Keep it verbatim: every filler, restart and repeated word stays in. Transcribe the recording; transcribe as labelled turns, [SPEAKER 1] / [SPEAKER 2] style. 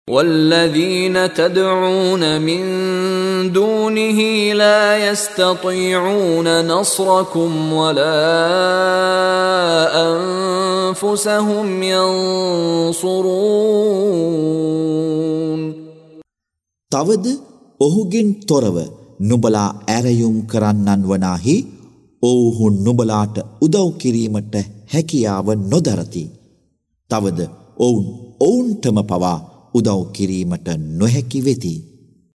[SPEAKER 1] والذين تدعون من دونه لا يستطيعون نصركم ولا أنفسهم ينصرون.
[SPEAKER 2] තවද ඔහුගෙන් තොරව නුඹලා ඇරයුම් කරන්නන් වනාහි ඔවුහු නුඹලාට උදව් කිරීමට හැකියාව නොදරති. තවද ඔවුන් ඔවුන්ටම පවා උදව් කිරීමට නොහැකි වෙති.